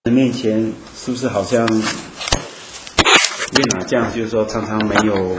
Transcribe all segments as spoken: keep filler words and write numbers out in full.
面前是不是好像约拿这样，就是说常常没有，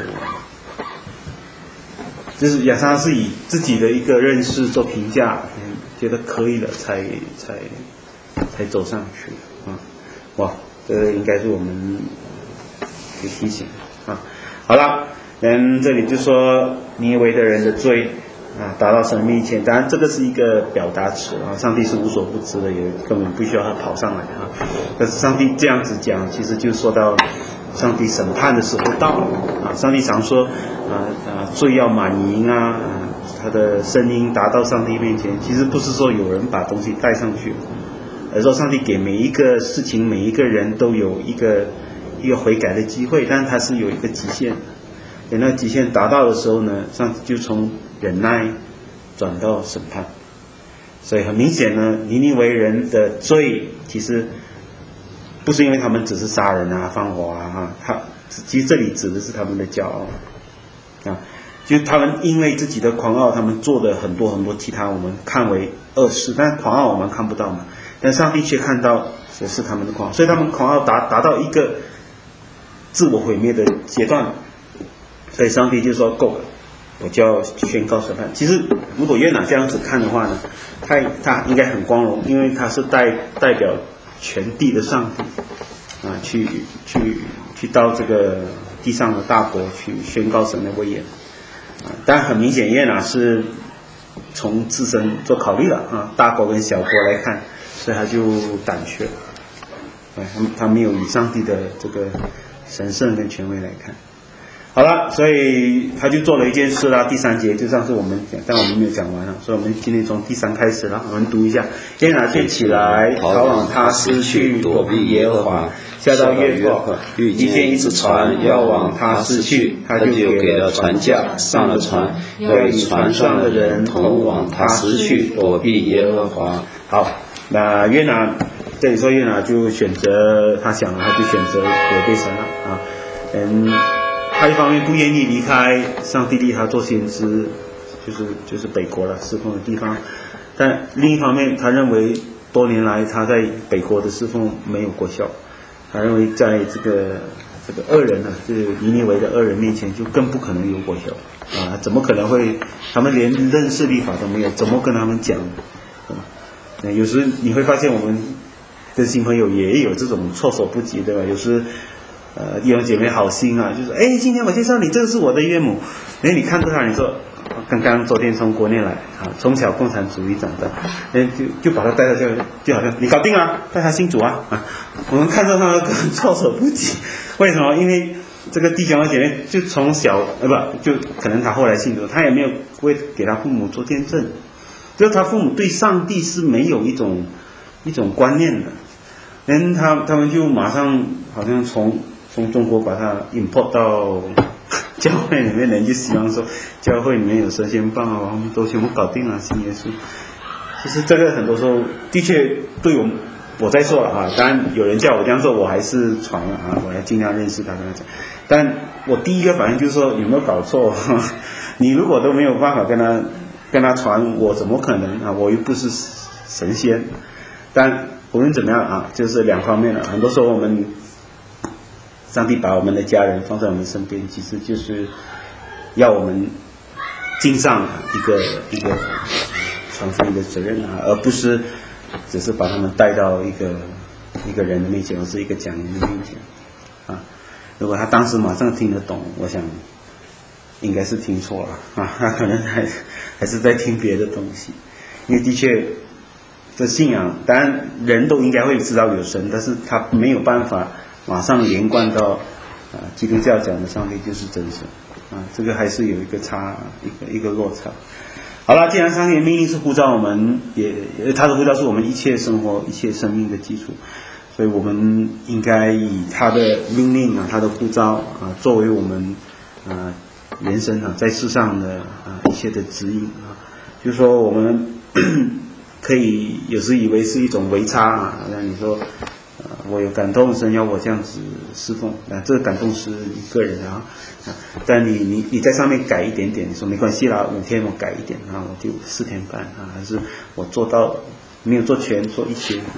就是亚莎是以自己的一个认识做评价，嗯，觉得可以了才才才走上去啊，哇，这个应该是我们的提醒啊。好了，嗯，这里就说尼尼微的人的罪啊，达到神面前，当然这个是一个表达词啊，上帝是无所不知的，也根本不需要他跑上来啊。但是上帝这样子讲，其实就说到上帝审判的时候到了啊。上帝常说啊啊，罪要满盈啊，啊他的声音达到上帝面前，其实不是说有人把东西带上去，而是说上帝给每一个事情、每一个人都有一个一个悔改的机会，但是它是有一个极限的。等那极限达到的时候呢，上帝就从忍耐转到审判。所以很明显呢，尼尼微人的罪其实不是因为他们只是杀人啊、放火啊，哈，他其实这里指的是他们的骄傲啊，就是他们因为自己的狂傲，他们做的很多很多其他我们看为恶事，但狂傲我们看不到嘛，但上帝却看到这是他们的狂傲，所以他们狂傲达达到一个自我毁灭的阶段，所以上帝就说够了，我就要宣告审判。其实如果约拿这样子看的话呢，他他应该很光荣，因为他是代代表全地的上帝啊，去去去到这个地上的大国去宣告神的威严啊。但很明显约拿是从自身做考虑了啊，大国跟小国来看，所以他就胆怯了，他他没有以上帝的这个神圣跟权威来看。好了，所以他就做了一件事啦。第三节就上次我们讲，但我们没有讲完了，所以我们今天从第三开始了。我们读一下：约拿就起来，逃往他施去，躲避耶和华。下到约旦，遇见一只船要往他施去，他就给了船价，上了船，要与船上的人同往他施去，躲避耶和华。好，那约拿这里说约拿就选择，他想了，他就选择违背神了啊，嗯。他一方面不愿意离开上帝立他做先知，就是就是北国了侍奉的地方，但另一方面他认为多年来他在北国的侍奉没有果效，他认为在这个这个恶人啊，这个尼尼微的恶人面前就更不可能有果效啊！怎么可能会？他们连认识律法都没有，怎么跟他们讲？啊，有时你会发现我们的新朋友也有这种措手不及，对吧？有时。呃，弟兄姐妹好心啊，就说，哎，今天我介绍你，这个是我的岳母。哎，你看到他，你说，刚刚昨天从国内来啊，从小共产主义长大，哎，就就把他带到这，就好像你搞定了，带他信主啊啊！我们看到他措手不及，为什么？因为这个弟兄姐妹就从小呃不，就可能他后来信主，他也没有为给他父母做见证，就是他父母对上帝是没有一种一种观念的，人他他们就马上好像从。从中国把它 import 到教会里面，人就希望说教会里面有神仙棒啊，我们都全部搞定了，信耶稣。其实这个很多时候的确对我我在说了啊，当然有人叫我这样做，我还是传了啊，我要尽量认识他跟他讲。但我第一个反应就是说有没有搞错？你如果都没有办法跟他跟他传，我怎么可能啊？我又不是神仙。但无论怎么样啊，就是两方面了。很多时候我们。上帝把我们的家人放在我们身边，其实就是要我们尽上一个一个传福音的责任啊，而不是只是把他们带到一个一个人的面前，或是一个讲员的面前啊。如果他当时马上听得懂，我想应该是听错了啊，他可能还还是在听别的东西。因为的确，这信仰当然人都应该会知道有神，但是他没有办法。马上连贯到啊，基督教讲的上帝就是真神啊，这个还是有一个差一个一个落差。好了，既然上帝的命令是呼召我们，也他的呼召是我们一切生活、一切生命的基础，所以我们应该以他的命令啊、他的呼召啊，作为我们啊人生啊在世上的啊一切的指引啊。就是说，我们可以有时以为是一种微差啊，让你说。我有感动，神要我这样子侍奉，那这个感动是你个人啊，但你你你在上面改一点点，你说没关系啦，五天我改一点啊，我就四天半啊，还是我做到没有做全，做一些啊，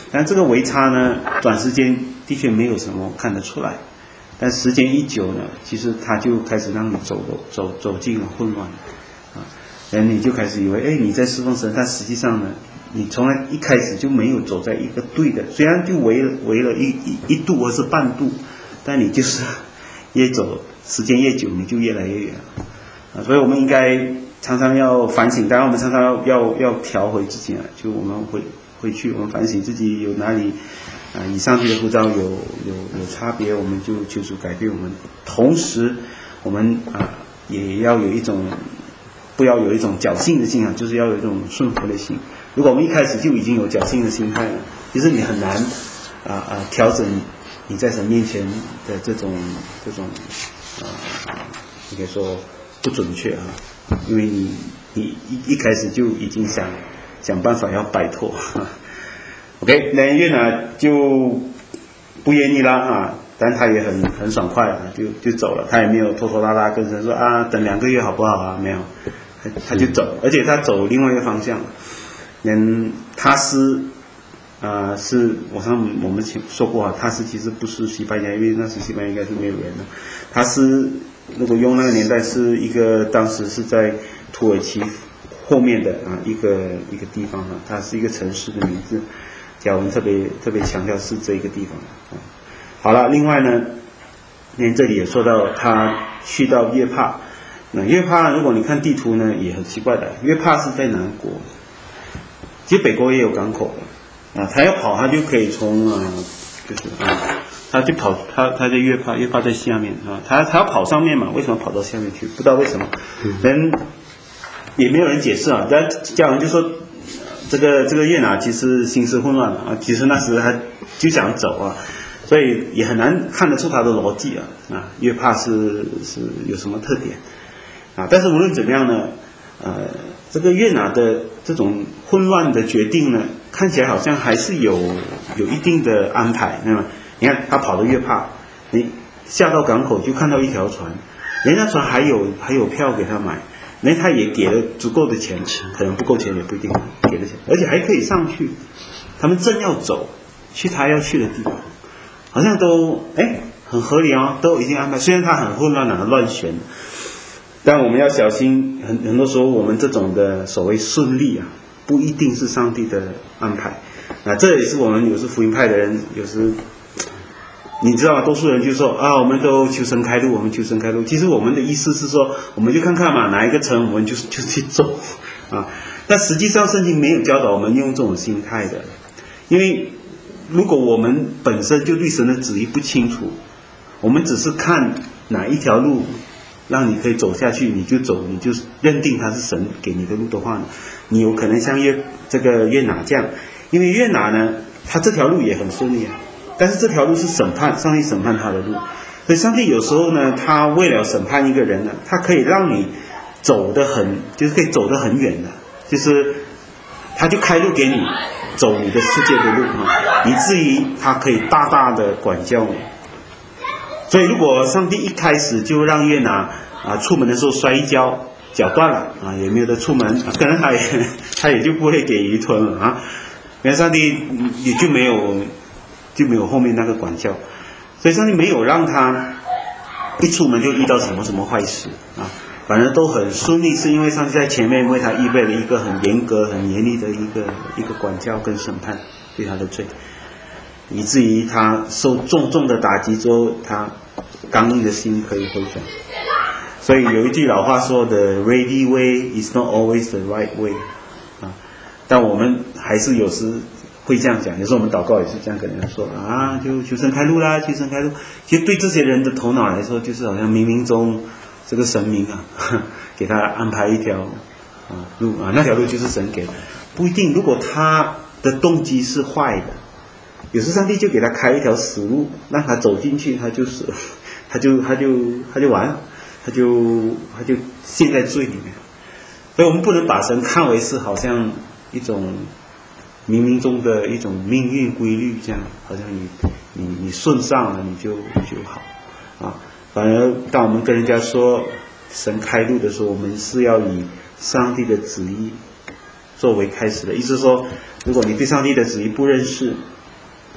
但这个微差呢，短时间的确没有什么看得出来，但时间一久呢，其实它就开始让你走走走进了混乱啊，然后你就开始以为，哎，你在侍奉神，但实际上呢，你从来一开始就没有走在一个对的，虽然就围了围了一一一度或是半度，但你就是越走时间越久，你就越来越远啊，所以我们应该常常要反省，当然我们常常要要要调回自己啊，就我们回回去，我们反省自己有哪里啊，与上帝的呼召有有有差别，我们就求主改变我们。同时，我们啊也要有一种不要有一种侥幸的心啊，就是要有一种顺服的心。如果我们一开始就已经有侥幸的心态了，其实你很难啊啊调整你在神面前的这种这种啊，应该说不准确啊，因为你你一一开始就已经想想办法要摆脱。OK， 那越南就不愿意啦啊，但他也很很爽快啊，就就走了，他也没有拖拖拉拉跟神说啊，等两个月好不好啊？没有，他他就走，而且他走另外一个方向。连他斯啊、呃，是我上我们说过啊，他斯其实不是西班牙，因为那时西班牙应该是没有人的。他斯如果用那个年代是一个当时是在土耳其后面的啊一个一个地方啊，它是一个城市的名字。甲文特别特别强调是这一个地方啊。好了，另外呢，连这里也说到他去到约帕，那约帕如果你看地图呢，也很奇怪的，约帕是在南国，其实北国也有港口的啊，他要跑他就可以从啊，就是啊，他就跑他他在约帕，约帕在下面啊，他他要跑上面嘛，为什么跑到下面去？不知道为什么，人也没有人解释啊。但甲文就说。这个这个约拿其实心思混乱了啊，其实那时他就想走啊，所以也很难看得出他的逻辑啊啊，约帕是是有什么特点啊？但是无论怎么样呢，呃，这个约拿的这种混乱的决定呢，看起来好像还是有有一定的安排，对吗？你看他跑到约帕，你下到港口就看到一条船，人家船还有还有票给他买。那他也给了足够的钱，可能不够钱也不一定给了钱，而且还可以上去。他们正要走去他要去的地方，好像都哎很合理哦，都已经安排。虽然他很混乱很乱旋，但我们要小心，很很多时候我们这种的所谓顺利啊，不一定是上帝的安排。啊，这也是我们有时福音派的人有时。你知道吗？多数人就说啊，我们都求神开路，我们求神开路。其实我们的意思是说，我们就看看嘛，哪一个城我们就就去走啊。但实际上圣经没有教导我们用这种心态的，因为如果我们本身就对神的旨意不清楚，我们只是看哪一条路让你可以走下去，你就走，你就认定它是神给你的路的话呢，你有可能像约这个约拿这样，因为约拿呢，他这条路也很顺利啊。但是这条路是审判，上帝审判他的路，所以上帝有时候呢，他为了审判一个人呢，他可以让你走得很，就是可以走得很远的，就是他就开路给你走你的世界的路啊，以至于他可以大大的管教你。所以如果上帝一开始就让约拿啊出门的时候摔一跤，脚断了啊，也没有得出门，可能他也他也就不会给鱼吞了啊，因为上帝也就没有。就没有后面那个管教，所以上帝没有让他一出门就遇到什么什么坏事啊，反而都很顺利，是因为上帝在前面为他预备了一个很严格、很严厉的一个一个管教跟审判对他的罪，以至于他受重重的打击之后，他刚硬的心可以回转。所以有一句老话说的 "Ready way is not always the right way" 啊，但我们还是有时。会这样讲，有时候我们祷告也是这样跟人家说啊，就求神开路啦，求神开路。其实对这些人的头脑来说，就是好像冥冥中这个神明啊，给他安排一条啊路啊，那条路就是神给的，不一定。如果他的动机是坏的，有时上帝就给他开一条死路，让他走进去，他就死了，他就他就他就完了，他就他就陷在罪里面。所以我们不能把神看为是好像一种。冥冥中的一种命运规律，这样好像你你你顺上了，你就就好啊。反而当我们跟人家说神开路的时候，我们是要以上帝的旨意作为开始的。意思是说，如果你对上帝的旨意不认识，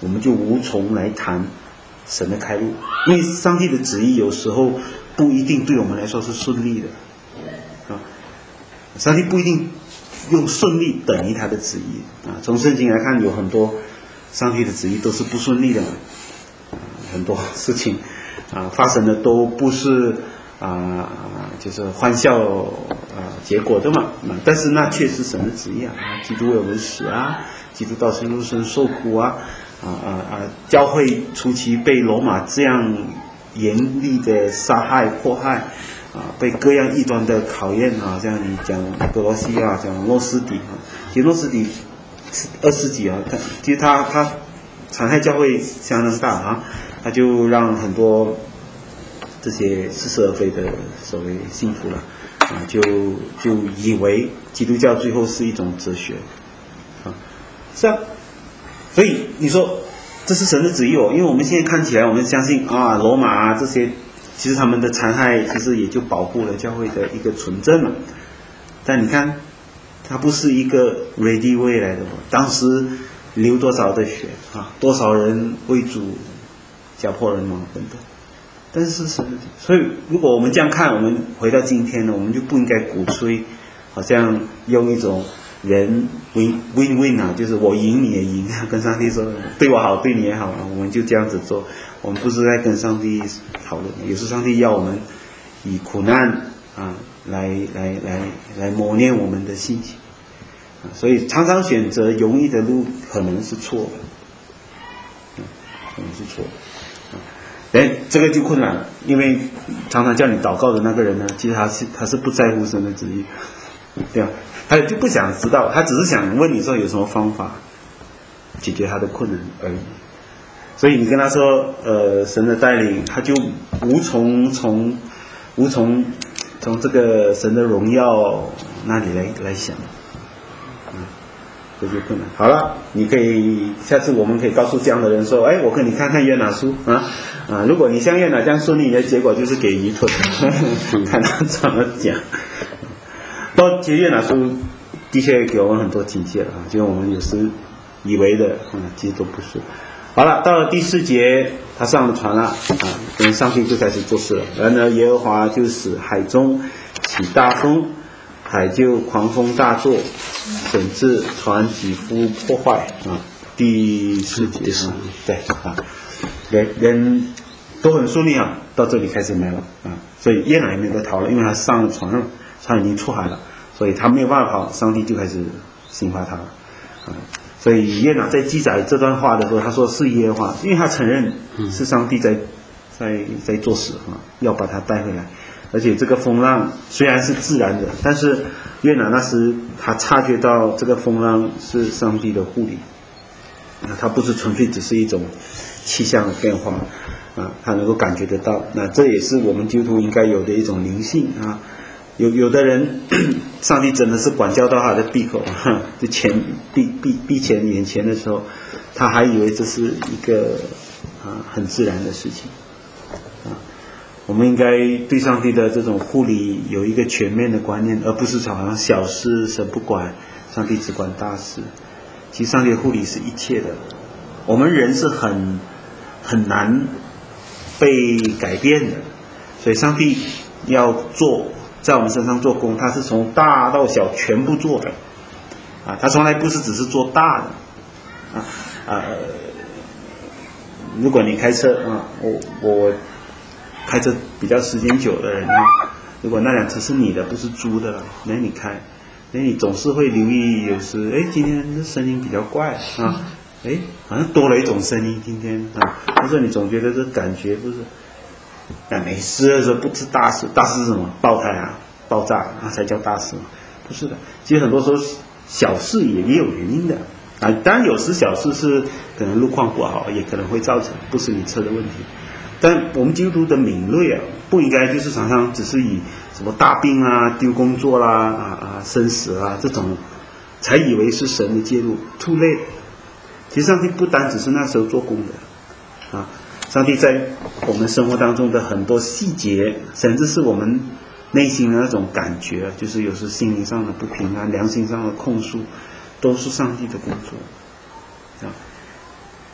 我们就无从来谈神的开路，因为上帝的旨意有时候不一定对我们来说是顺利的啊，上帝不一定用顺利等于他的旨意啊。从圣经来看，有很多上帝的旨意都是不顺利的，啊、很多事情啊发生的都不是啊，就是欢笑啊结果的嘛。但是那确实神的旨意啊，基督为我们死啊，基督道成肉身受苦啊。啊啊啊！教会初期被罗马这样严厉的杀害迫害，啊，被各样异端的考验啊，像你讲格罗西亚，讲诺斯底啊，其实诺斯底二世纪啊，他其实他他残害教会相当大啊，他就让很多这些似是而非的所谓信徒了啊，就就以为基督教最后是一种哲学啊，是啊。所以你说这是神的旨意哦，因为我们现在看起来，我们相信啊，罗马啊这些，其实他们的残害其实也就保护了教会的一个纯正嘛。但你看，它不是一个 ready way 来的，当时流多少的血啊，多少人为主家破人亡等等。但是是神的旨意，所以如果我们这样看，我们回到今天呢，我们就不应该鼓吹，好像用一种人 win win win 啊，就是我赢你也赢，跟上帝说对我好对你也好啊，我们就这样子做。我们不是在跟上帝讨论，有时上帝要我们以苦难啊来来来来磨练我们的心情啊，所以常常选择容易的路可能是错的，嗯，可能是错的啊。哎，这个就困难了，因为常常叫你祷告的那个人呢，其实他是他是不在乎神的旨意，对吧？他就不想知道，他只是想问你说有什么方法解决他的困难而已。所以你跟他说，呃，神的带领，他就无从从无从从这个神的荣耀那里来来想，嗯，这就困难。好了，你可以下次我们可以告诉这样的人说，哎，我跟你看看约拿书啊啊，如果你像约拿这样顺利，你的结果就是给愚蠢，看他怎么讲。到其实约拿书的确给我们很多警戒了啊，就我们有时以为的，嗯，其实都不是。好了，到了第四节，他上了船了啊，跟上帝就开始做事了。然而耶和华就使海中起大风，海就狂风大作，甚至船几乎破坏啊。第四节是，对啊，人人都很顺利啊，到这里开始没了啊，所以约拿也没得逃了，因为他上了船了。他已经出海了，所以他没有办法跑，上帝就开始刑罚他了啊。所以约拿在记载这段话的时候，他说是耶和华，因为他承认是上帝在在在做事啊，要把他带回来。而且这个风浪虽然是自然的，但是约拿那时他察觉到这个风浪是上帝的护理啊，他不是纯粹只是一种气象的变化啊，他能够感觉得到。那这也是我们基督徒应该有的一种灵性啊。有有的人，上帝真的是管教到他的闭口，就前闭闭闭前眼前的时候，他还以为这是一个啊很自然的事情啊。我们应该对上帝的这种护理有一个全面的观念，而不是好像小事神不管，上帝只管大事。其实上帝的护理是一切的，我们人是很很难被改变的，所以上帝要做。在我们身上做工，他是从大到小全部做的啊，他从来不是只是做大的啊啊。如果你开车啊，我我开车比较时间久的人啊，如果那辆车是你的，不是租的了，那你开，那你总是会留意，有时哎今天这声音比较怪啊，哎好像多了一种声音今天啊，或者你总觉得这感觉不是。那没事的时候不是大事，大事是什么？爆胎啊，爆炸，那才叫大事嘛？不是的，其实很多时候小事也也有原因的啊。当然有时小事是可能路况不好，也可能会造成，不是你车的问题。但我们基督徒的敏锐啊，不应该就是常常只是以什么大病啊、丢工作啦、啊啊生死啊这种，才以为是神的介入 ，too late。其实上帝不单只是那时候做工的啊。上帝在我们生活当中的很多细节，甚至是我们内心的那种感觉，就是有时心灵上的不平安、良心上的控诉，都是上帝的工作。啊，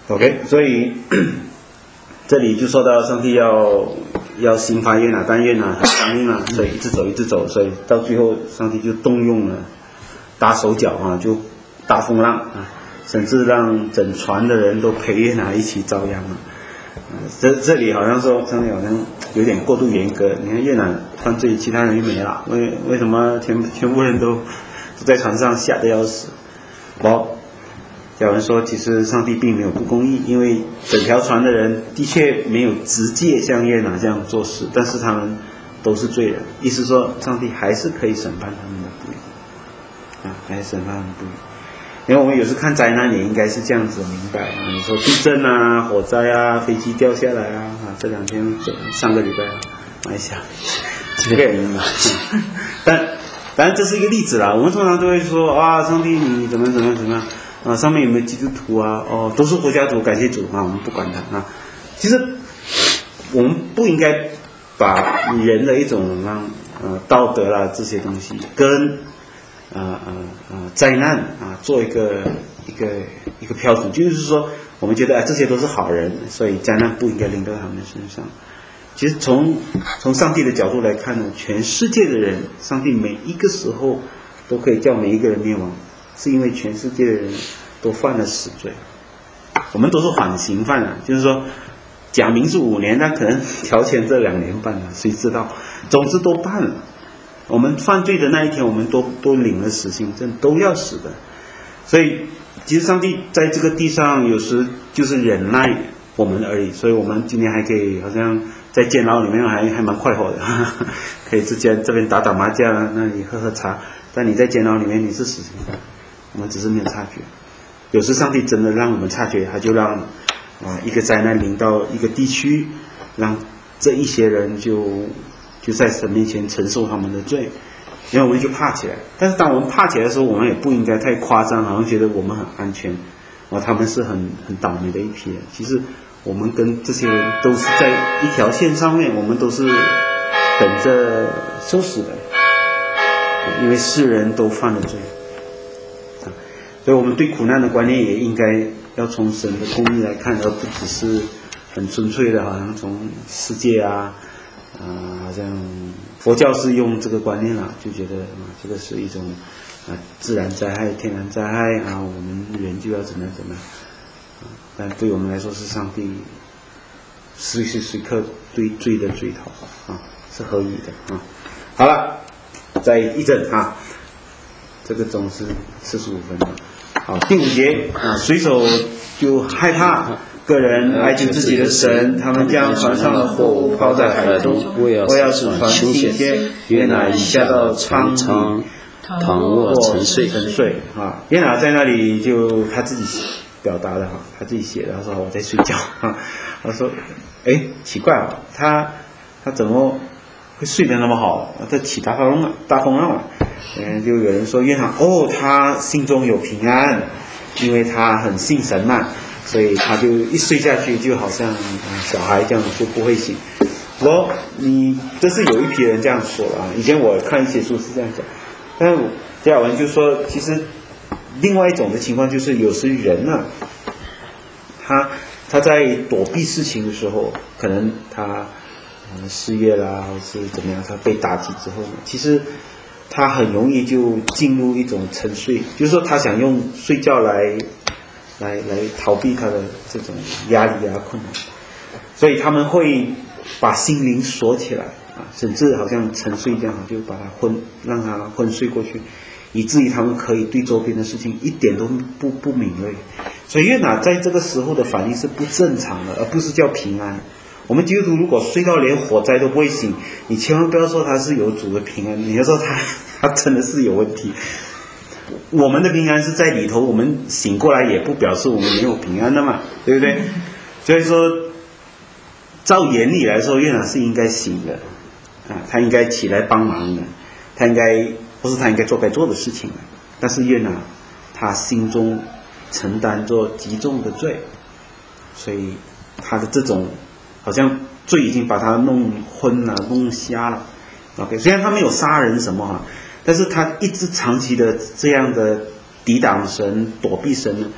OK， 所以这里就说到上帝要要刑罚约拿，但约拿很强硬了，所以一直走一直走，所以到最后上帝就动用了大手脚啊，就大风浪啊，甚至让整船的人都陪约拿一起遭殃了。这这里好像说上帝好像有点过度严格，你看约拿犯罪，其他人就没了，为为什么全全部人都都在船上吓得要死？哦。有人说，其实上帝并没有不公义，因为整条船的人的确没有直接像约拿这样做事，但是他们都是罪人。意思说，上帝还是可以审判他们的不义，啊，还是审判他们的不义。因为我们有时看灾难也应该是这样子明白啊，你说地震啊、火灾啊、飞机掉下来啊，啊，这两天上个礼拜啊，马来西亚几个人嘛，但当然这是一个例子啦。我们通常都会说啊，上帝你怎么怎么怎么样。啊，上面有没有基督徒啊？哦，都是国家族，感谢主啊！我们不管他啊。其实我们不应该把人的一种让呃道德啦这些东西跟呃呃呃灾难啊做一个一个一个标准，就是说我们觉得啊这些都是好人，所以灾难不应该临到他们身上。其实从从上帝的角度来看呢，全世界的人，上帝每一个时候都可以叫每一个人灭亡。是因为全世界的人都犯了死罪，我们都是缓刑犯啊，就是说假名是五年，但可能调前这两年半了，谁知道？总之都办了。我们犯罪的那一天，我们都都领了死刑证，都要死的。所以，其实上帝在这个地上有时就是忍耐我们而已。所以我们今天还可以好像在监牢里面还还蛮快活的，呵呵可以之间这边打打麻将，那里喝喝茶。但你在监牢里面你是死刑犯。我们只是没有察觉，有时上帝真的让我们察觉，他就让啊、呃、一个灾难临到一个地区，让这一些人就就在神面前承受他们的罪，然后我们就怕起来。但是当我们怕起来的时候，我们也不应该太夸张，好像觉得我们很安全，啊，他们是很很倒霉的一批人。其实我们跟这些人都是在一条线上面，我们都是等着受死的，因为世人都犯了罪。所以我们对苦难的观念也应该要从神的公义来看，而不只是很纯粹的好像从世界啊啊、呃，好像佛教是用这个观念啊，就觉得啊这个是一种啊自然灾害、天然灾害啊，我们人就要怎么怎么样啊，但对我们来说是上帝时时时刻对罪的追讨啊，是合宜的啊。好了，再一阵啊，这个钟是四十五分钟。好，第五节啊，水手就害怕，个人爱敬自己的神，他们将船上的货物抛在海中，为要使船倾斜。约拿已下到舱里，躺卧沉睡。沉睡啊，约拿在那里就他自己表达的哈，他自己写的，他说我在睡觉啊，他说，哎，奇怪啊，他他怎么会睡得那么好？这起大风浪，大风浪了。嗯，就有人说约拿哦，他心中有平安，因为他很信神嘛，所以他就一睡下去就好像、嗯、小孩这样就不会醒。我你这是有一批人这样说啊，以前我看一些书是这样讲，但是加尔文就说，其实另外一种的情况就是有时人啊，他他在躲避事情的时候，可能他、嗯、失业啦，或是怎么样，他被打击之后呢，其实他很容易就进入一种沉睡，就是说他想用睡觉来来来逃避他的这种压力啊困难，所以他们会把心灵锁起来啊，甚至好像沉睡这样，就把他昏让他昏睡过去，以至于他们可以对周边的事情一点都不不敏锐。所以约拿在这个时候的反应是不正常的，而不是叫平安。我们基督徒如果睡到连火灾都不会醒，你千万不要说他是有主的平安，你要说他他真的是有问题。我们的平安是在里头，我们醒过来也不表示我们没有平安的嘛，对不对？所以说照原理来说，约拿是应该醒的啊，他应该起来帮忙的，他应该不是他应该做该做的事情的。但是约拿他心中承担着极重的罪，所以他的这种好像罪已经把他弄昏了，弄瞎了。OK， 虽然他没有杀人什么哈，但是他一直长期的这样的抵挡神、躲避神呢，他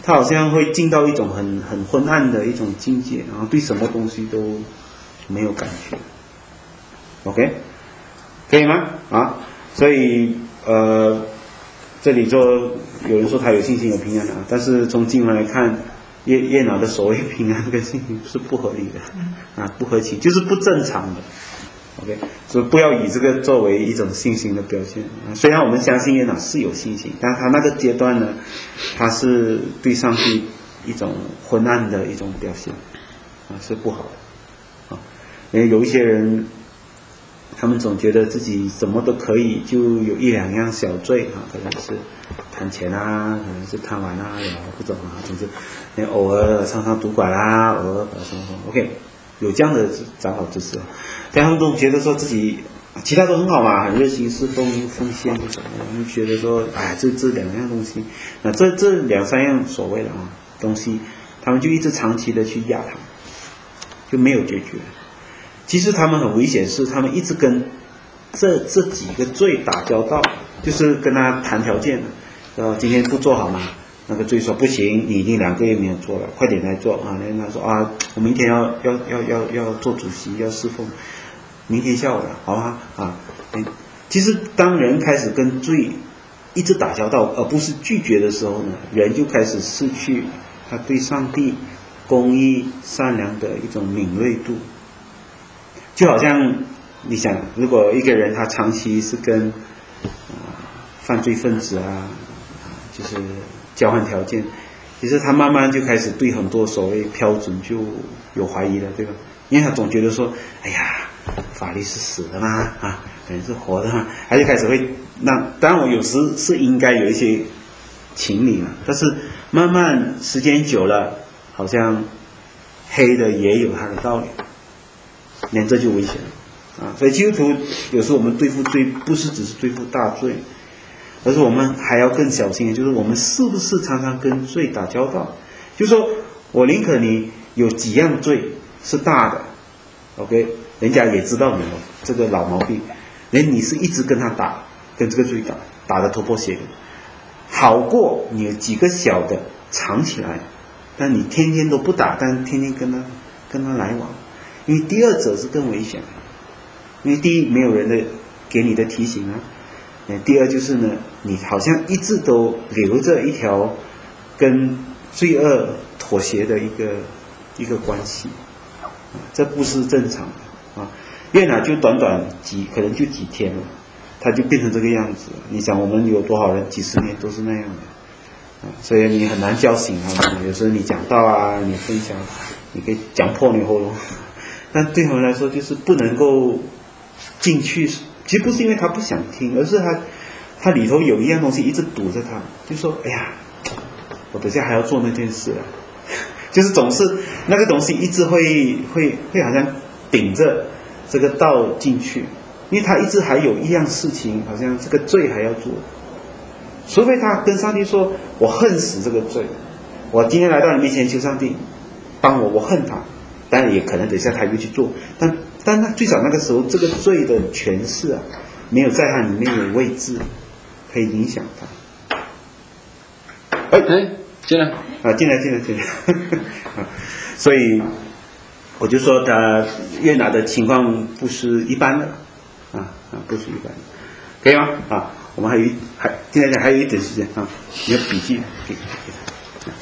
他好像会进到一种很很昏暗的一种境界，然后对什么东西都没有感觉。OK， 可以吗？啊，所以呃，这里说有人说他有信心有平安啊，但是从经文来看，耶耶拿的所谓平安跟信心是不合理的啊，不合情，就是不正常的。OK， 所以不要以这个作为一种信心的表现。虽然我们相信耶拿是有信心，但他那个阶段呢，他是对上帝一种昏暗的一种表现啊，是不好的啊。因为有一些人，他们总觉得自己什么都可以，就有一两样小罪啊，可能是贪钱啊，可能是贪玩啊，不懂啊，总之，偶尔上上赌馆啊，偶尔什么什么 ，OK。有这样的长老知识，但他们都觉得说自己其他都很好嘛，很热心侍奉奉献什么的，他们觉得说，哎，这这两样东西，那这这两三样所谓的啊东西，他们就一直长期的去压他，就没有解决。其实他们很危险，是他们一直跟这这几个罪打交道，就是跟他谈条件的，呃，今天不做好吗？那个罪说不行，你已经两个月没有做了，快点来做啊！人家说啊，我明天要要要要要做主席，要侍奉，明天下午了，好吗？啊，嗯，其实当人开始跟罪一直打交道，而不是拒绝的时候呢，人就开始失去他对上帝公义善良的一种敏锐度。就好像你想，如果一个人他长期是跟、呃、犯罪分子啊，就是交换条件，其实他慢慢就开始对很多所谓标准就有怀疑了，对吧？因为他总觉得说，哎呀，法律是死的嘛，啊，人是活的嘛，他就开始会让，当然我有时是应该有一些情理嘛，但是慢慢时间久了，好像黑的也有它的道理，那这就危险了啊！所以基督徒有时候我们对付罪，不是只是对付大罪。而是我们还要更小心，就是我们是不是常常跟罪打交道？就是说我宁可你有几样罪是大的 ，OK， 人家也知道你这个老毛病，连你是一直跟他打，跟这个罪打，打得头破血流，好过你有几个小的藏起来，但你天天都不打，但天天跟他跟他来往，因为第二者是更危险的，因为第一没有人的给你的提醒啊。第二就是呢，你好像一直都留着一条跟罪恶妥协的一个一个关系，这不是正常的啊。约拿就短短几可能就几天了，他就变成这个样子。你想我们有多少人几十年都是那样的啊，所以你很难叫醒他们。有时候你讲道啊，你分享，你可以讲破你喉咙，但对他们来说就是不能够进去。其实不是因为他不想听，而是他他里头有一样东西一直堵着他，就说哎呀，我等下还要做那件事啊，就是总是那个东西一直会会会好像顶着这个道进去，因为他一直还有一样事情，好像这个罪还要做，除非他跟上帝说我恨死这个罪，我今天来到你面前求上帝帮我，我恨他，当然也可能等下他又去做，但但那最少那个时候这个罪的诠释啊，没有在他里面有位置，可以影响他。哎哎，进来啊，进来进来进来，啊，所以我就说他约拿的情况不是一般的，啊啊，不是一般的，可以吗？啊，我们还有一还现在还有一点时间啊，你有笔记给给他。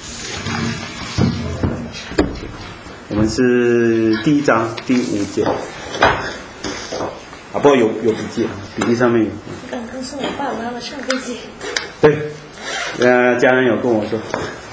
我们是第一章第五节，啊，不过有有笔记，笔记上面有。 刚刚送我爸妈妈上飞机。 对，呃，家人有跟我说，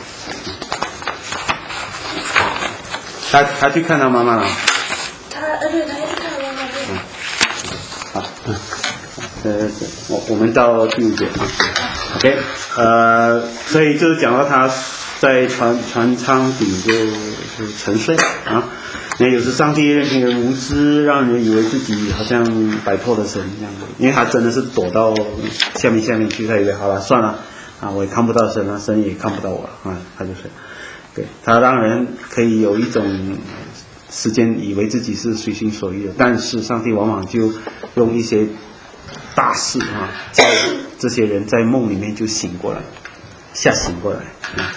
他他去看他妈妈了。 他呃对，他去看他妈妈。 嗯，好，嗯，呃，我我们到第五节啊 ，OK， 呃，所以就是讲到他。在船船舱底就就沉睡啊，那有时上帝任凭人无知，让人以为自己好像摆脱了神这样子，因为他真的是躲到下面下面去，他以为好了算了啊，我也看不到神了，神也看不到我了啊，他就睡。对，他让人可以有一种时间以为自己是随心所欲的，但是上帝往往就用一些大事啊，叫这些人在梦里面就醒过来，吓醒过来。嗯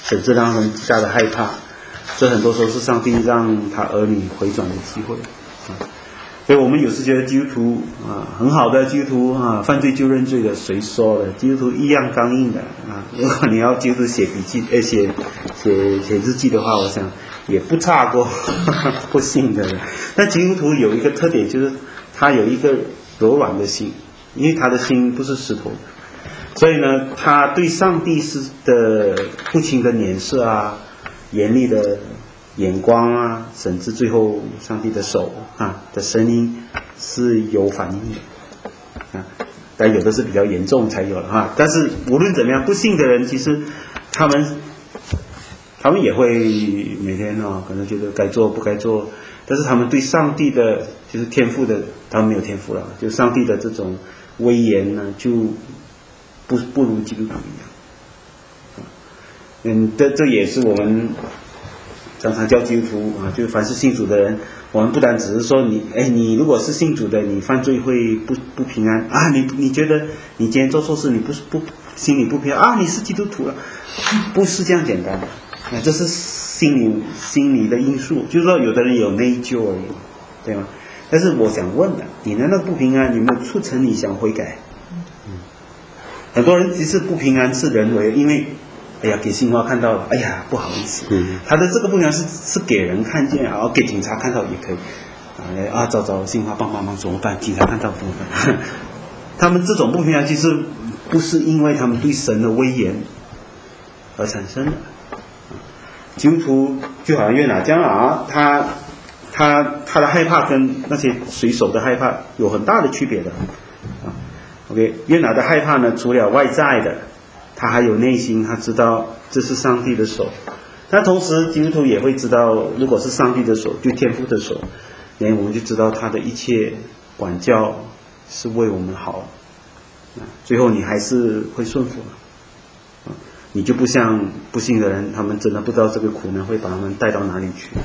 甚至让他们极大的害怕。这很多时候是上帝让他儿女回转的机会啊。所以我们有时觉得基督徒啊，很好的基督徒啊，犯罪就认罪的，谁说的？基督徒一样刚硬的啊。如果你要基督徒写笔记，呃，写写写日记的话，我想也不差过不信的人。但基督徒有一个特点，就是他有一个柔软的心，因为他的心不是石头的，所以呢，他对上帝是的不轻的脸色啊，严厉的眼光啊，甚至最后上帝的手啊的声音是有反应的啊，但有的是比较严重才有了哈。但是无论怎么样，不信的人其实他们他们也会每天啊，可能觉得该做不该做，但是他们对上帝的就是天赋的，他们没有天赋了，就上帝的这种威严呢，就不不如基督徒一样。嗯，这这也是我们常常教基督徒啊，就凡是信主的人，我们不单只是说你，哎，你如果是信主的，你犯罪会不不平安啊，你你觉得你今天做错事，你不是不心里不平安啊，你是基督徒了，不是这样简单的，啊，这是心理心理的因素，就是说有的人有内疚而已，对吗？但是我想问的，你难道不平安有没有促成你想悔改？嗯，很多人其实不平安是人为，因为哎呀，给新华看到了，哎呀，不好意思，嗯，他的这个不平安是是给人看见，然后给警察看到也可以，啊，找找新华帮帮忙怎么办？警察看到怎么办？他们这种不平安其实不是因为他们对神的威严而产生的。基督徒就好像约拿这样啊，他他他的害怕跟那些水手的害怕有很大的区别的啊。OK， 约拿的害怕呢，除了外在的，他还有内心，他知道这是上帝的手。但同时基督徒也会知道，如果是上帝的手，就天父的手，那我们就知道他的一切管教是为我们好。最后你还是会顺服，你就不像不信的人，他们真的不知道这个苦难会把他们带到哪里去。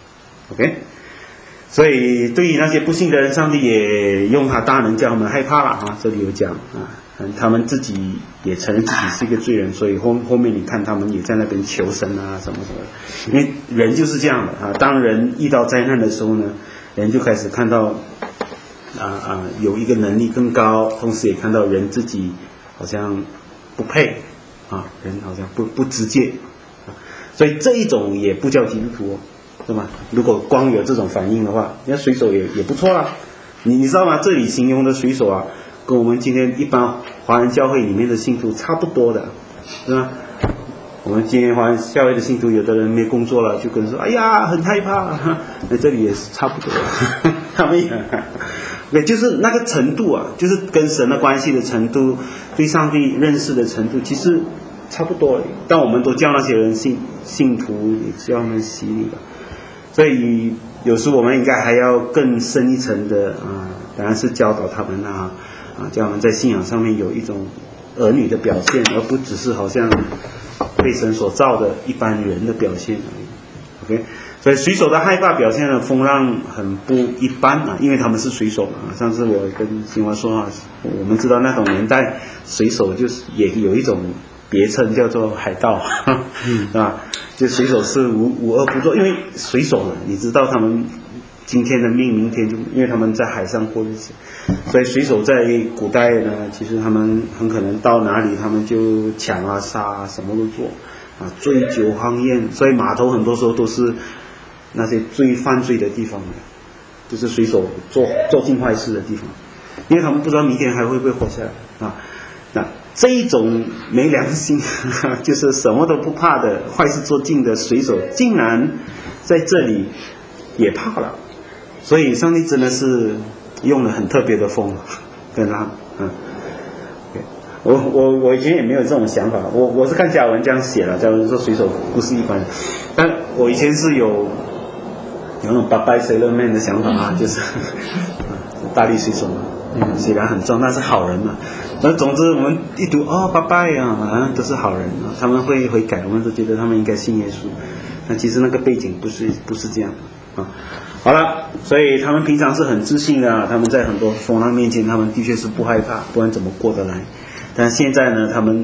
OK， 所以对于那些不信的人，上帝也用他大能叫他们害怕了啊。这里有讲啊，他们自己也承认自己是一个罪人，所以后后面你看他们也在那边求神啊什么什么。因为人就是这样的啊，当人遇到灾难的时候呢，人就开始看到啊啊有一个能力更高，同时也看到人自己好像不配啊，人好像不不直接啊，所以这一种也不叫基督徒，是吗？如果光有这种反应的话，那水手也也不错啦。你你知道吗？这里形容的水手啊，跟我们今天一般华人教会里面的信徒差不多的，是吧？我们今天华人教会的信徒，有的人没工作了，就跟人说：“哎呀，很害怕。”那这里也是差不多，他们也，对，就是那个程度啊，就是跟神的关系的程度，对上帝认识的程度，其实差不多。但我们都叫那些人信信徒，也叫他们洗礼了。所以有时我们应该还要更深一层的啊，当然是教导他们啊，啊，叫他们在信仰上面有一种儿女的表现，而不只是好像被神所造的一般人的表现而已。OK， 所以水手的害怕表现的风浪很不一般啊，因为他们是水手嘛。上次我跟新华说啊，我们知道那种年代水手就是也有一种别称叫做海盗，嗯，是吧？就水手是无无恶不作，因为水手呢，你知道他们今天的命，明天就因为他们在海上过日子，所以水手在古代呢，其实他们很可能到哪里他们就抢啊杀啊，什么都做啊，醉酒荒宴，所以码头很多时候都是那些最犯罪的地方，就是水手做做尽坏事的地方，因为他们不知道明天还会不会活下来啊。那这一种没良心，就是什么都不怕的坏事做尽的水手，竟然在这里也怕了。所以上帝真的是用了很特别的风跟他，嗯，我我我以前也没有这种想法，我我是看加文这样写了，加文说水手不是一般人，但我以前是有有那种八拜 sailor man 的想法啊，就是大力水手嘛，嗯，虽然很壮，但是好人嘛。那总之我们一读哦，拜拜啊，啊都是好人啊，他们会悔改，我们都觉得他们应该信耶稣。那其实那个背景不是不是这样的啊。好了，所以他们平常是很自信的啊，他们在很多风浪面前，他们的确是不害怕，不然怎么过得来？但现在呢，他们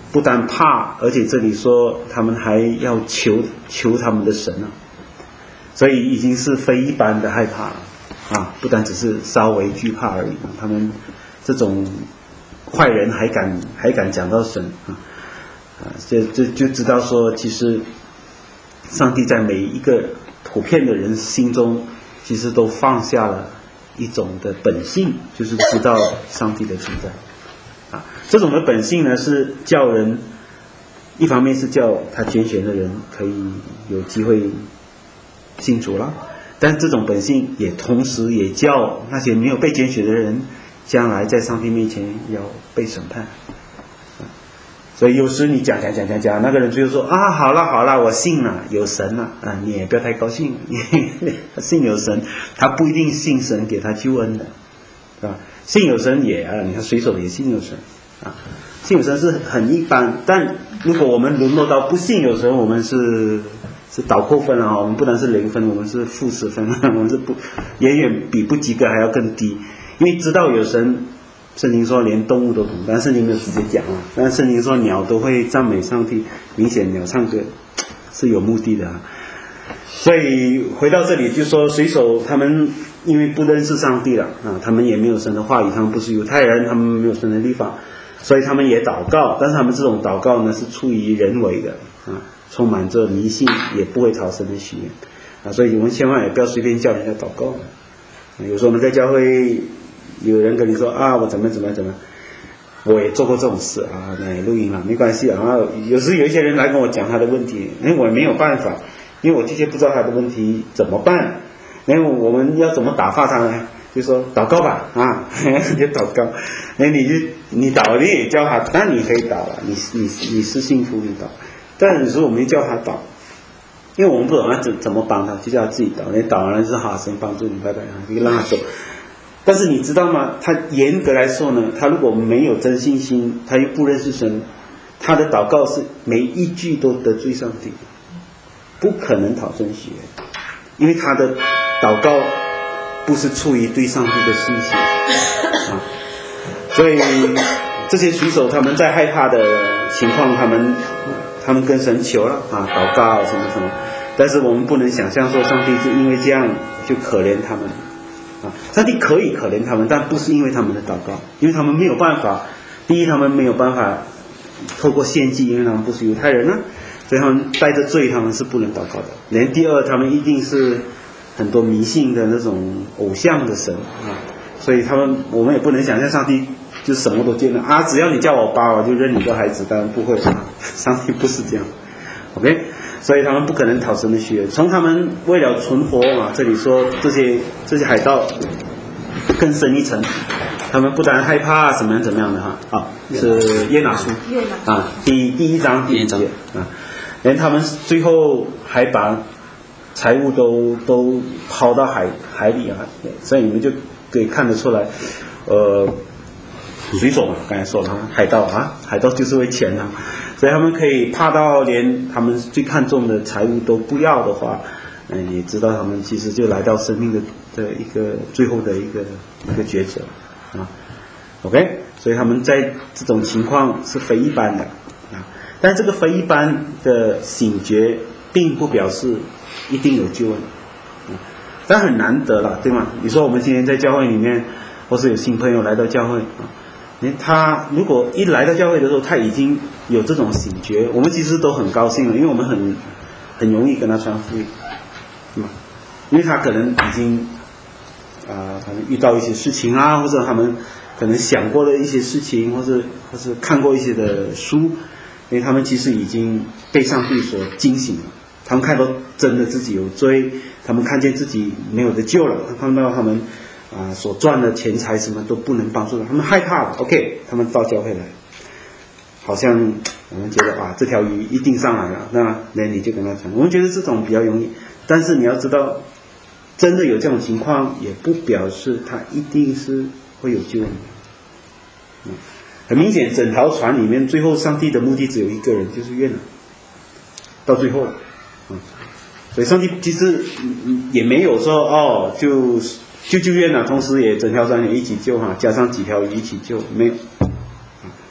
不但怕，而且这里说他们还要求求他们的神啊，所以已经是非一般的害怕了啊！不但只是稍微惧怕而已，他们这种坏人还敢还敢讲到神啊啊！这这就知道说，其实上帝在每一个普遍的人心中，其实都放下了一种的本性，就是知道上帝的存在。啊，这种的本性呢，是叫人一方面是叫他拣选的人可以有机会信主了，但这种本性也同时也叫那些没有被拣选的人将来在上帝面前要被审判。啊，所以有时你讲讲讲讲讲，那个人最后说啊，好了好了，我信了，有神了啊，你也不要太高兴，信有神，他不一定信神给他救恩的，是吧？信有神也啊，你看水手也信有神啊，信有神是很一般，但如果我们沦落到不信有神，我们是是倒扣分了啊，我们不但是零分，我们是负十分，我们是不远远比不及格还要更低，因为知道有神，圣经说连动物都懂，但圣经没有直接讲啊，但圣经说鸟都会赞美上帝，明显鸟唱歌是有目的的啊。所以回到这里就说水手他们因为不认识上帝了啊，他们也没有神的话语，他们不是犹太人，他们没有神的律法，所以他们也祷告，但是他们这种祷告呢是出于人为的啊，充满着迷信，也不会讨神的喜悦啊，所以我们千万也不要随便叫人家祷告啊。有时候我们在教会有人跟你说啊，我怎么怎么怎么，我也做过这种事啊，那录音了没关系啊。有时有一些人来跟我讲他的问题，因为我没有办法，因为我的确不知道他的问题怎么办，因为我们要怎么打发他呢？就说祷告吧啊，就祷告。那你就你祷，你也叫他，当然你可以祷了，你你你是幸福你祷，但有时候我们叫他祷，因为我们不懂他怎怎么帮他，就叫他自己祷。你祷完了是好，神帮助你，拜拜啊，就让他走。但是你知道吗？他严格来说呢，他如果没有真信心，他又不认识神，他的祷告是每一句都得罪上帝，不可能讨神喜悦，因为他的祷告不是出于对上帝的信心啊。所以这些水手他们在害怕的情况，他们他们跟神求了啊，祷告什么什么，但是我们不能想象说上帝是因为这样就可怜他们啊。上帝可以可怜他们，但不是因为他们的祷告，因为他们没有办法。第一，他们没有办法透过献祭，因为他们不是犹太人啊，所以他们带着罪，他们是不能祷告的。连第二，他们一定是很多迷信的那种偶像的神啊，所以他们我们也不能想象上帝就什么都见了啊，只要你叫我爸，我就认你做孩子，当然不会啊，上帝不是这样 ，OK。所以他们不可能讨神的喜悦。从他们为了存活啊，这里说这些这些海盗更深一层，他们不但害怕怎么样怎么样的哈啊，是约拿书啊，第第一章第一节啊，连他们最后还把财物都都抛到海海里啊，所以你们就可以看得出来，呃，水手嘛，刚才说了海盗啊，海盗就是为钱啊。所以他们可以怕到连他们最看重的财物都不要的话，嗯，也知道他们其实就来到生命的的一个最后的一个一个抉择啊。OK， 所以他们在这种情况是非一般的啊。但这个非一般的醒觉，并不表示一定有救恩啊，但很难得了，对吗？你说我们今天在教会里面，或是有新朋友来到教会啊。他如果一来到教会的时候，他已经有这种醒觉，我们其实都很高兴了，因为我们很很容易跟他传福音，对吗？因为他可能已经啊、呃，可能遇到一些事情啊，或者他们可能想过的一些事情，或者或是看过一些的书，因为他们其实已经被上帝所惊醒了，他们看到真的自己有罪，他们看见自己没有得救了，他看到他们。啊，所赚的钱财什么都不能帮助他们，害怕了。OK， 他们到教会来，好像我们觉得啊，这条鱼一定上来了，那那你就跟他讲。我们觉得这种比较容易，但是你要知道，真的有这种情况，也不表示他一定是会有救恩的。嗯，很明显，整条船里面，最后上帝的目的只有一个人，就是约拿。到最后，嗯，所以上帝其实也没有说哦，就。救救约拿，同时也整条船也一起救哈，加上几条鱼一起救，没有。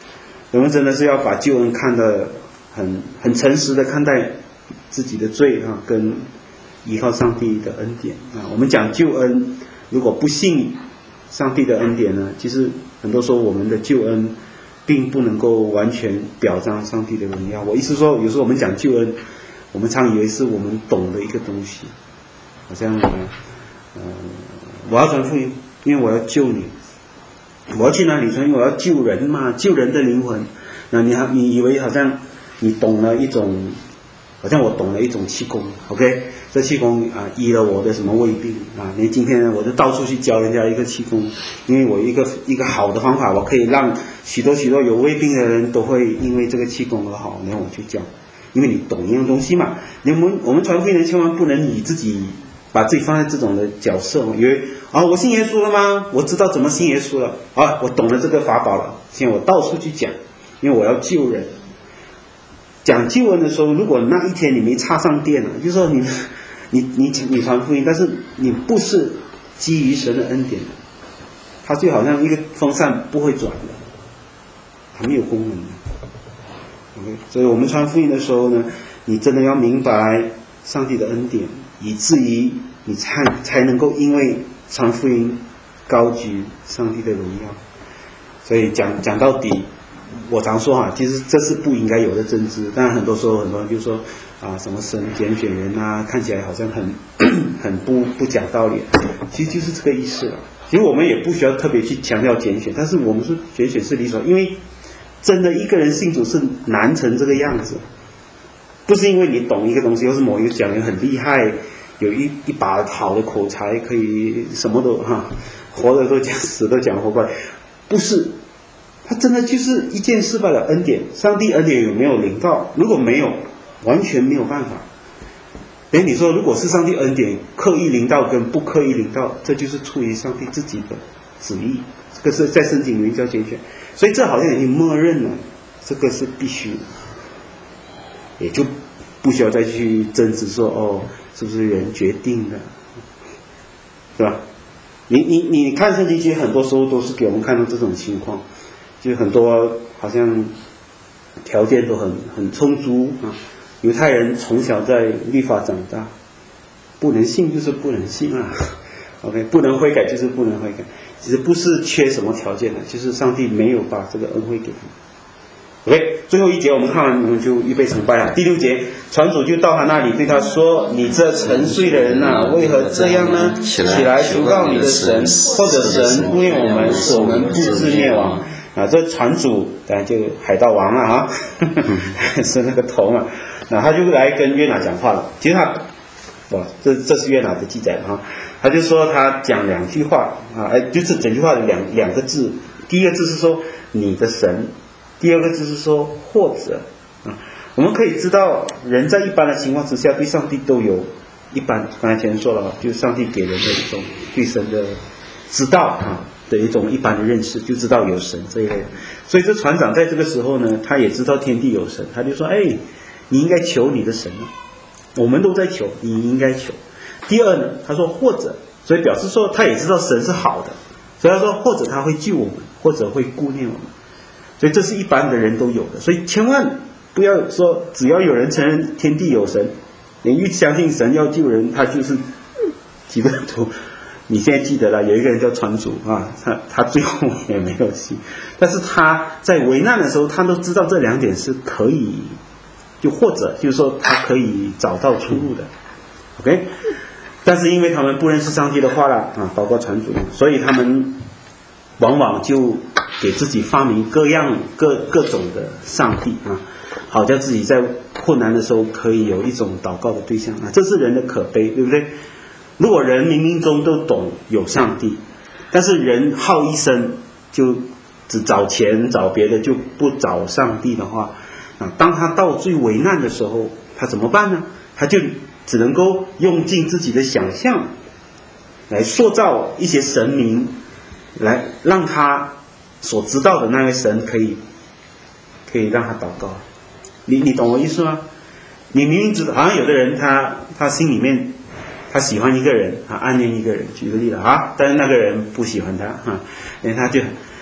我们真的是要把救恩看得很很诚实的看待自己的罪啊，跟依靠上帝的恩典啊。我们讲救恩，如果不信上帝的恩典呢，其实很多时候我们的救恩并不能够完全表彰上帝的荣耀。我意思说，有时候我们讲救恩，我们常以为是我们懂的一个东西，好像呃，我要传福音，因为我要救你。我要去哪里传？因为我要救人嘛，救人的灵魂。那你还你以为好像你懂了一种，好像我懂了一种气功 ，OK？ 这气功啊，医了我的什么胃病啊？你今天呢，我就到处去教人家一个气功，因为我一个一个好的方法，我可以让许多许多有胃病的人都会因为这个气功而好，然后我去教，因为你懂一样东西嘛。我们我们传福音人千万不能以自己把自己放在这种的角色，以为啊，我信耶稣了吗？我知道怎么信耶稣了啊，我懂了这个法宝了，现在我到处去讲，因为我要救人。讲救恩的时候，如果那一天你没插上电了，就是说你你你你传福音，但是你不是基于神的恩典的，它就好像一个风扇不会转的，它没有功能的。OK， 所以我们传福音的时候呢，你真的要明白上帝的恩典，以至于你才才能够因为传福音高举上帝的荣耀。所以讲讲到底，我常说哈，其实这是不应该有的争执。但很多时候很多人就说啊，什么神拣选人啊，看起来好像很很不不讲道理，其实就是这个意思了。其实我们也不需要特别去强调拣选，但是我们说拣选是理所，因为真的一个人信主是难成这个样子，不是因为你懂一个东西，或是某一个讲员很厉害，有一一把好的口才，可以什么都哈，活的都讲，死都讲活过来，不是。他真的就是一件事罢了，恩典，上帝恩典有没有临到？如果没有，完全没有办法。哎，你说如果是上帝恩典刻意临到跟不刻意临到，这就是出于上帝自己的旨意，这个是在圣经里面叫拣选，所以这好像已经默认了，这个是必须的，也就不需要再去争执说哦，是不是人决定的，对吧？你你你看圣经，其实很多时候都是给我们看到这种情况。就很多好像条件都很很充足啊，犹太人从小在律法长大，不能信就是不能信啊 ，OK， 不能悔改就是不能悔改，其实不是缺什么条件的，就是上帝没有把这个恩惠给他们。OK， 最后一节我们看完我们就预备崇拜了。第六节，传主就到他那里对他说：“你这沉睡的人呐、啊，为何这样呢？起来求告你的神，或者神顾念我们，使我们不致灭亡。”啊，这船主当然就海盗王了啊，是那个头嘛。那他就来跟约拿讲话了。其实他，哇，这这是约拿的记载啊。他就说他讲两句话啊，哎，就是整句话的两两个字。第一个字是说你的神，第二个字是说或者啊。我们可以知道，人在一般的情况之下，对上帝都有一般，刚才前面说了，就是上帝给人的一种对神的知道啊。的一种一般的认识，就知道有神这一类的。所以这船长在这个时候呢，他也知道天地有神，他就说：“哎，你应该求你的神，我们都在求，你应该求。”第二呢，他说或者，所以表示说他也知道神是好的，所以他说或者他会救我们，或者会顾念我们。所以这是一般的人都有的，所以千万不要说只要有人承认天地有神，你一相信神要救人，他就是基督徒。你现在记得了，有一个人叫船主啊，他他最后也没有信，但是他在危难的时候，他都知道这两点是可以，就或者就是说他可以找到出路的 ，OK。但是因为他们不认识上帝的话了啊，包括船主，所以他们往往就给自己发明各样各各种的上帝啊，好叫自己在困难的时候可以有一种祷告的对象啊，这是人的可悲，对不对？如果人冥冥中都懂有上帝，但是人好一生就只找钱找别的，就不找上帝的话，啊，当他到最危难的时候，他怎么办呢？他就只能够用尽自己的想象，来塑造一些神明，来让他所知道的那位神可以可以让他祷告。你你懂我意思吗？你明明知道，好像有的人他他心里面。他喜欢一个人，他暗恋一个人，举个例子啊，但是那个人不喜欢他哈，然后他就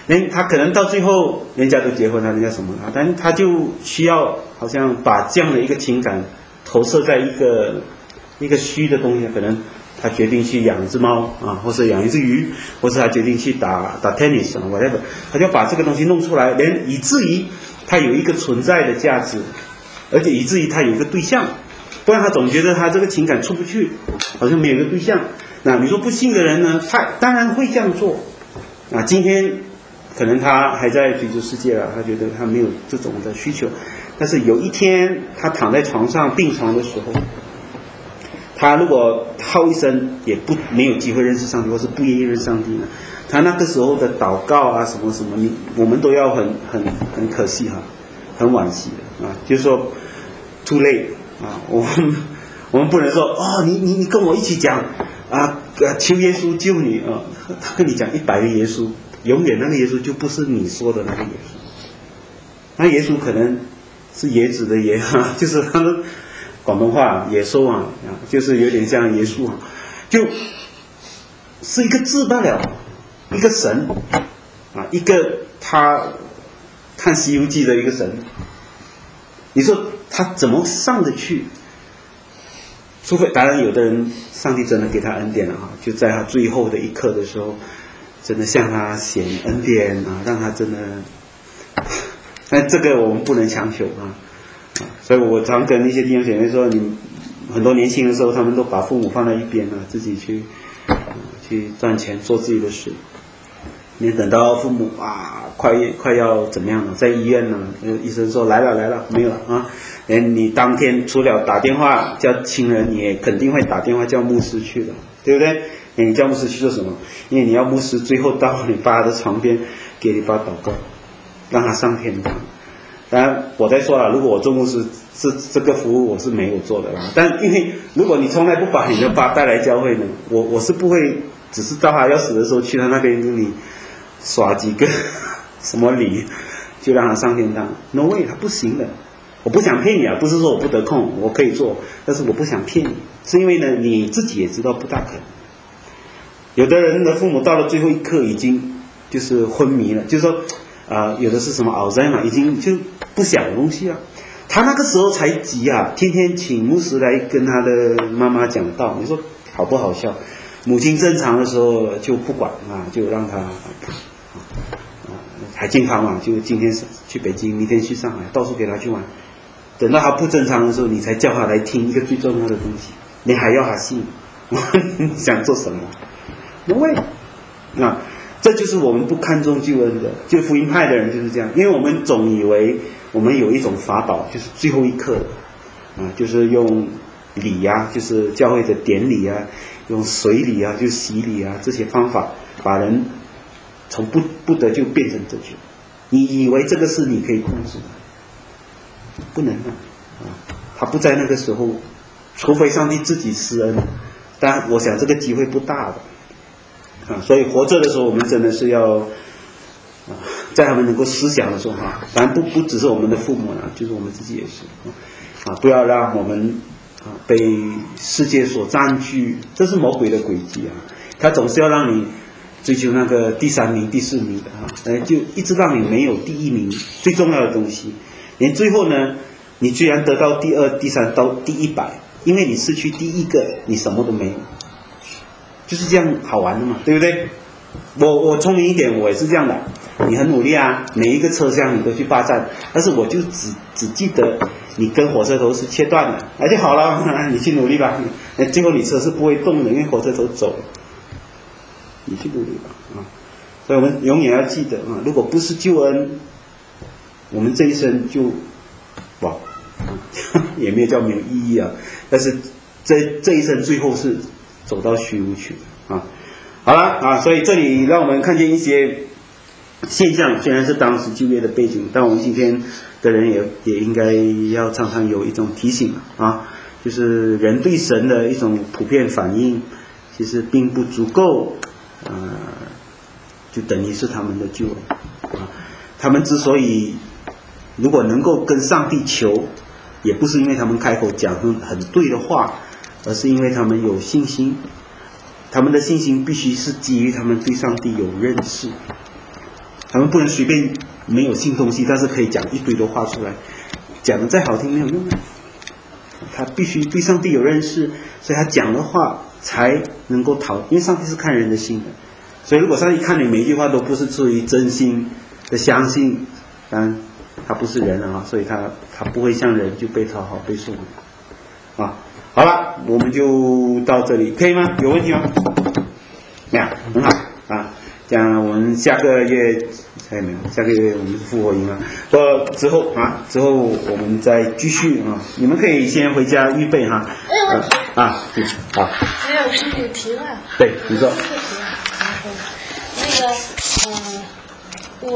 人他可能到最后人家都结婚了，人家什么了，但是他就需要好像把这样的一个情感投射在一个一个虚的东西，可能他决定去养一只猫啊，或者养一只鱼，或者他决定去打打 tennis 啊 whatever， 他就把这个东西弄出来，连以至于他有一个存在的价值，而且以至于他有一个对象，不然他总觉得他这个情感出不去，好像没有一个对象。那你说不信的人呢，他当然会这样做啊。今天可能他还在追求世界了，他觉得他没有这种的需求，但是有一天他躺在床上病床的时候，他如果耗一生也不没有机会认识上帝，或是不愿意认识上帝呢，他那个时候的祷告啊什么什么，你我们都要很很很可惜哈，很惋惜的啊，就是说 too late 啊，我们我们不能说哦，你你你跟我一起讲啊，求耶稣救你啊，他跟你讲一百个耶稣，永远那个耶稣就不是你说的那个耶稣，那耶稣可能是椰子的椰哈，就是他们广东话野兽啊，就是有点像耶稣啊，就是一个字罢了，一个神啊，一个他看西游记的一个神，你说他怎么上得去？除非当然有的人上帝真的给他恩典了哈，就在他最后的一刻的时候真的向他显恩典啊，让他真的，但这个我们不能强求啊。所以我常跟一些弟兄姐妹说，你很多年轻的时候他们都把父母放在一边啊，自己去、呃、去赚钱做自己的事，你等到父母啊快快要怎么样了，在医院呢，医生说来了来了没有了啊，连你当天除了打电话叫亲人，你也肯定会打电话叫牧师去的，对不对？你叫牧师去做什么？因为你要牧师最后到你爸的床边给你爸祷告，让他上天堂。当然我在说了，如果我做牧师这这个服务我是没有做的啦，但因为如果你从来不把你的爸带来教会呢，我我是不会只是到他要死的时候去他那边跟你耍几个什么礼就让他上天堂， no way， 他不行的。我不想骗你啊，不是说我不得空，我可以做，但是我不想骗你，是因为呢你自己也知道不大可能。有的人的父母到了最后一刻已经就是昏迷了，就是说啊、呃，有的是什么奥赛嘛，已经就不想东西了。他那个时候才急啊，天天请牧师来跟他的妈妈讲道，你说好不好笑？母亲正常的时候就不管啊，就让他啊，还健康嘛，就今天去北京，明天去上海，到处给他去玩。等到他不正常的时候，你才叫他来听一个最重要的东西，你还要他信，你想做什么？因为啊，这就是我们不看重救恩的，就福音派的人就是这样，因为我们总以为我们有一种法宝，就是最后一刻啊，就是用礼啊，就是教会的典礼啊，用水礼啊，就洗礼啊，这些方法把人从不不得救变成得救。你以为这个是你可以控制的，不能的啊！他不在那个时候，除非上帝自己施恩，但我想这个机会不大的。啊，所以活着的时候，我们真的是要，啊，在他们能够思想的时候哈，当然不不只是我们的父母了，就是我们自己也是啊，不要让我们啊被世界所占据，这是魔鬼的诡计啊，他总是要让你追求那个第三名、第四名的哈，哎，就一直让你没有第一名最重要的东西，连最后呢，你居然得到第二、第三到第一百，因为你失去第一个，你什么都没有。就是这样好玩的嘛，对不对？我我聪明一点，我也是这样的。你很努力啊，每一个车厢你都去霸占，但是我就只只记得你跟火车头是切断的，那就好了，你去努力吧。最后你车是不会动的，因为火车头走了，你去努力吧啊！所以我们永远要记得啊，如果不是救恩，我们这一生就哇，也没有叫没有意义啊。但是这这一生最后是走到虚无去啊！好了啊，所以这里让我们看见一些现象，虽然是当时旧约的背景，但我们今天的人也也应该要常常有一种提醒啊，就是人对神的一种普遍反应，其实并不足够，呃，就等于是他们的救恩啊。他们之所以如果能够跟上帝求，也不是因为他们开口讲很很对的话，而是因为他们有信心，他们的信心必须是基于他们对上帝有认识他们不能随便没有信东西，但是可以讲一堆的话出来，讲的再好听没有用的。他必须对上帝有认识，所以他讲的话才能够讨，因为上帝是看人的心的。所以如果上帝看你每一句话都不是出于真心的相信，当然他不是人啊，所以他他不会像人就被讨好被受啊。好了，我们就到这里，可以吗？有问题吗？没有，很好啊。这样我们下个月还没有，下个月我们是复活营啊。到之后啊，之后我们再继续啊。你们可以先回家预备哈。 没有问题啊，嗯，好。 没有，是有题了。 对，你说。 那个。